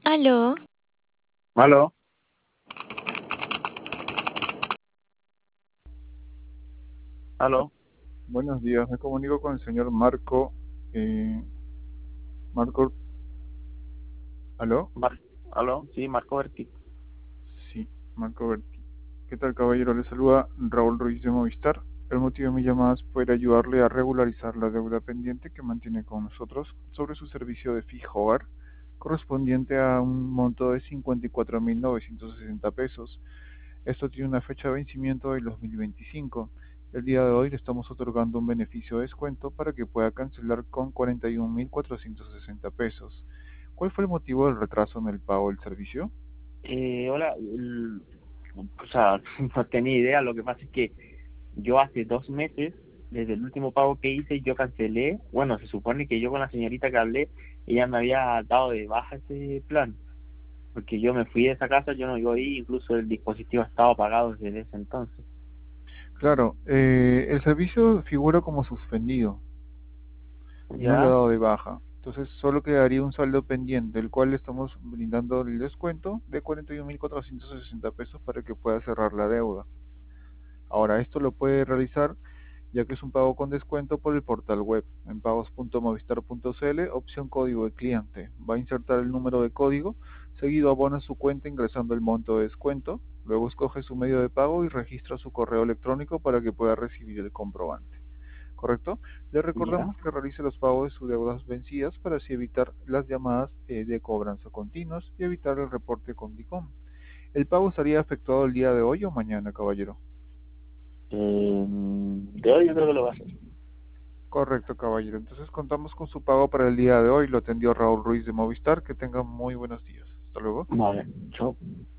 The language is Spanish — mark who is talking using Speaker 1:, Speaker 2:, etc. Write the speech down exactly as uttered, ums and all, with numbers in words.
Speaker 1: Aló,
Speaker 2: Aló, aló,
Speaker 3: Buenos días, me comunico con el señor Marco. eh, Marco, ¿aló?
Speaker 2: Mar- aló, sí, Marco Berti.
Speaker 3: Sí, Marco Berti. ¿Qué tal, caballero? Le saluda Raúl Ruiz de Movistar. El motivo de mi llamada es poder ayudarle a regularizar la deuda pendiente que mantiene con nosotros sobre su servicio de fijo hogar, correspondiente a un monto de cincuenta y cuatro mil novecientos sesenta pesos. Esto tiene una fecha de vencimiento del dos mil veinticinco. El día de hoy le estamos otorgando un beneficio de descuento para que pueda cancelar con cuarenta y un mil cuatrocientos sesenta pesos. ¿Cuál fue el motivo del retraso en el pago del servicio?
Speaker 2: Eh, hola, el- o sea, no tenía idea, lo que pasa es que yo hace dos meses, desde el último pago que hice, yo cancelé, bueno, se supone que yo con la señorita que hablé, ella me había dado de baja ese plan, porque yo me fui de esa casa, yo no iba ahí, incluso el dispositivo estaba apagado desde ese entonces.
Speaker 3: Claro, eh, el servicio figura como suspendido, no le ha
Speaker 2: ¿Ya?
Speaker 3: dado de baja. Entonces solo quedaría un saldo pendiente, el cual le estamos brindando el descuento de cuarenta y un mil cuatrocientos sesenta pesos para que pueda cerrar la deuda. Ahora, esto lo puede realizar ya que es un pago con descuento por el portal web en pagos punto movistar punto cl, opción código de cliente. Va a insertar el número de código, seguido abona su cuenta ingresando el monto de descuento, luego escoge su medio de pago y registra su correo electrónico para que pueda recibir el comprobante. ¿Correcto? Le
Speaker 2: ¿Ya?
Speaker 3: recordamos que realice los pagos de sus deudas vencidas para así evitar las llamadas eh, de cobranza continuas y evitar el reporte con DICOM. ¿El pago estaría efectuado el día de hoy o mañana, caballero?
Speaker 2: Eh, de hoy yo creo que lo va a hacer.
Speaker 3: Correcto, caballero. Entonces contamos con su pago para el día de hoy. Lo atendió Raúl Ruiz de Movistar. Que tenga muy buenos días. Hasta luego.
Speaker 2: Vale, chao.